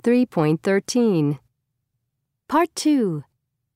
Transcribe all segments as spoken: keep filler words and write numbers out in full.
three point thirteen. Part two.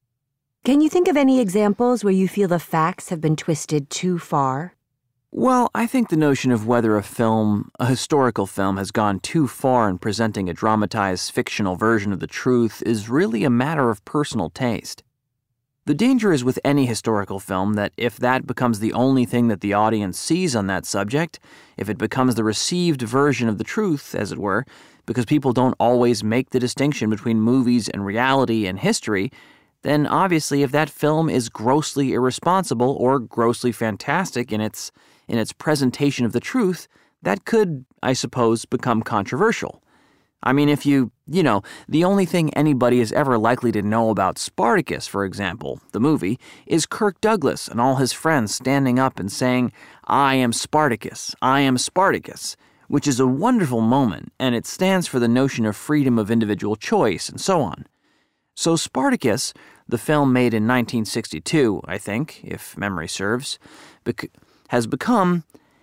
Can you think of any examples where you feel the facts have been twisted too far? Well, I think the notion of whether a film, a historical film, has gone too far in presenting a dramatized fictional version of the truth is really a matter of personal taste. The danger is with any historical film that if that becomes the only thing that the audience sees on that subject, if it becomes the received version of the truth, as it were, because people don't always make the distinction between movies and reality and history, then obviously if that film is grossly irresponsible or grossly fantastic in its in its presentation of the truth, that could, I suppose, become controversial. I mean, if you, you know, the only thing anybody is ever likely to know about Spartacus, for example, the movie, is Kirk Douglas and all his friends standing up and saying, "I am Spartacus, I am Spartacus," which is a wonderful moment, and it stands for the notion of freedom of individual choice and so on. So Spartacus, the film made in nineteen sixty-two, I think, if memory serves, bec- has become,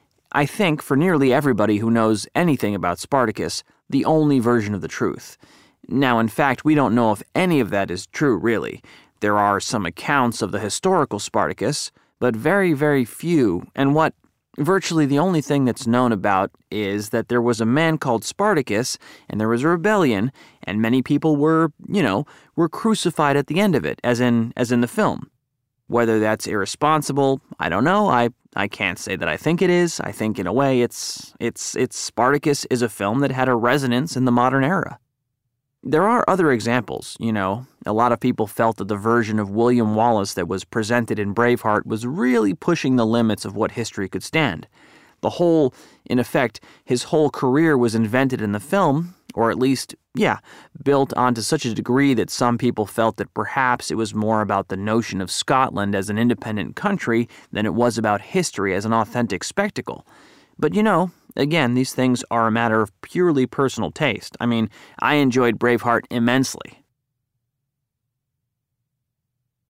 I think, for nearly everybody who knows anything about Spartacus, the only version of the truth. Now, in fact, we don't know if any of that is true, really. There are some accounts of the historical Spartacus, but very, very few, and what virtually the only thing that's known about is that there was a man called Spartacus, and there was a rebellion, and many people were, you know, were crucified at the end of it, as in as in the film. Whether that's irresponsible, I don't know. I, I can't say that I think it is. I think in a way it's it's it's Spartacus is a film that had a resonance in the modern era. There are other examples, you know. A lot of people felt that the version of William Wallace that was presented in Braveheart was really pushing the limits of what history could stand. The whole, in effect, his whole career was invented in the film, or at least, yeah, built onto such a degree that some people felt that perhaps it was more about the notion of Scotland as an independent country than it was about history as an authentic spectacle. But you know, again, these things are a matter of purely personal taste. I mean, I enjoyed Braveheart immensely.